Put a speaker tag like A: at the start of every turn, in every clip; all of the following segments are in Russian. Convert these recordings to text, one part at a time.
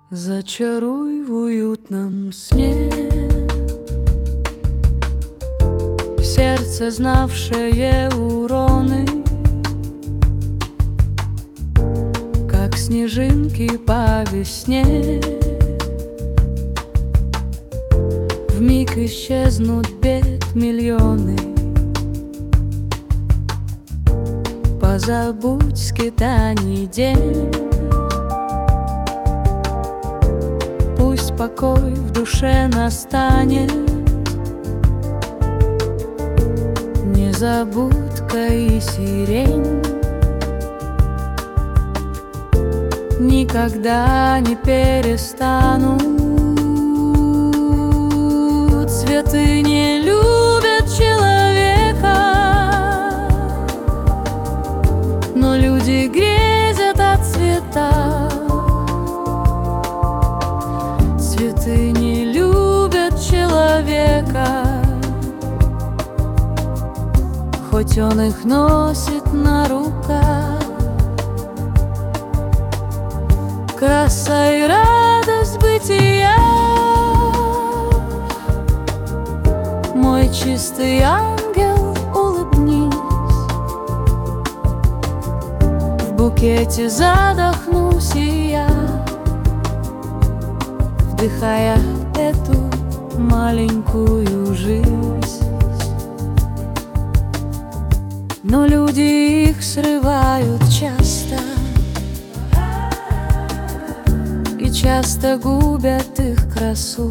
A: Зачаруй в уютном сне сердце, знавшее уроны, как снежинки по весне. Вмиг исчезнут бед миллионы. Позабудь скитаний день. Пусть покой в душе настанет, незабудка и сирень никогда не перестанут. Цветы не любят человека, но люди грезят о цветах. Цветы не любят человека, хоть он их носит на руках. Краса и радость бытия, мой чистый ангел, улыбнись. В букете задохнусь и я, вдыхая эту маленькую жизнь. Но люди их срывают часто, и часто губят их красу.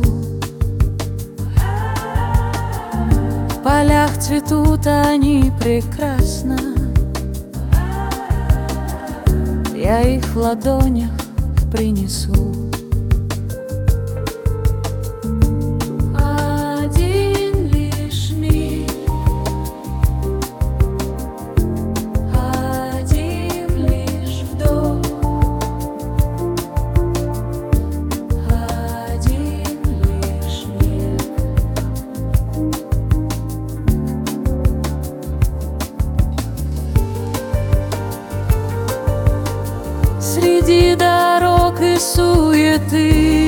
A: В полях цветут они прекрасно, я их в ладонях принесу. Среди дорог и суеты